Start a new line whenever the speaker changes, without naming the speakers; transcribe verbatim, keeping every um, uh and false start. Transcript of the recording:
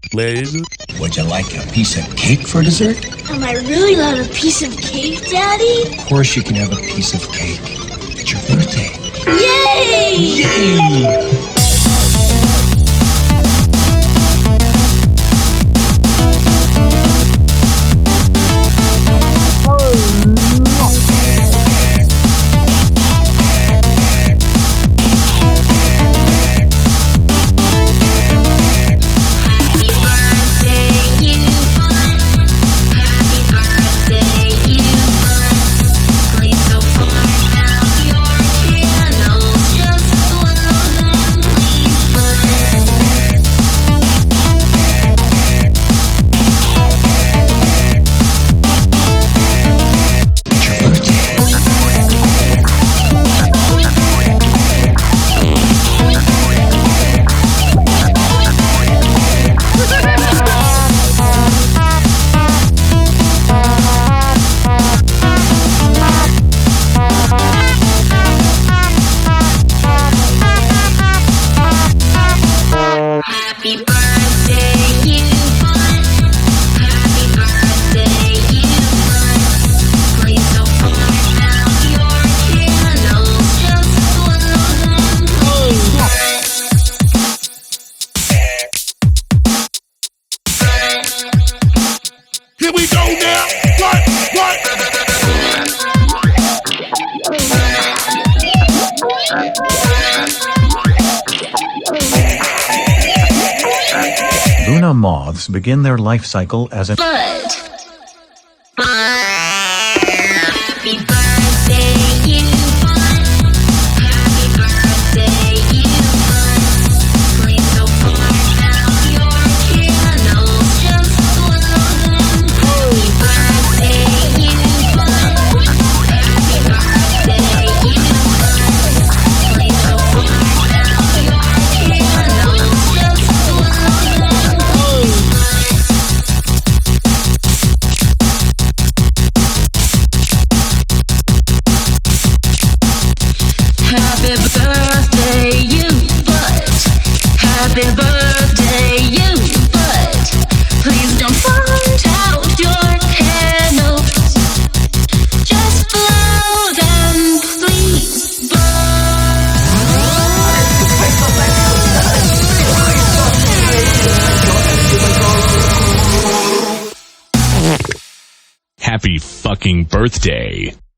please.
Would you like a piece of cake for dessert?
Am I really allowed a piece of cake, Daddy?
Of course you can have a piece of cake. It's your birthday.
Yay!
Yay!
Happy birthday, you fun. Happy birthday, you fun. Please don't put out your candles, just blow them, please.
Here we go now. What? What?
Luna moths begin their life cycle as a
Bud. Happy birthday, you fun. Happy birthday, you fun. Please don't put out your candles, just blow them. Happy birthday, you fun. Happy birthday, you fun. Please don't put out your candles, just blow them. Happy birthday, you butt. Happy birthday, you butt. Please don't put out your candles. Just blow them, please,
Happy fucking birthday.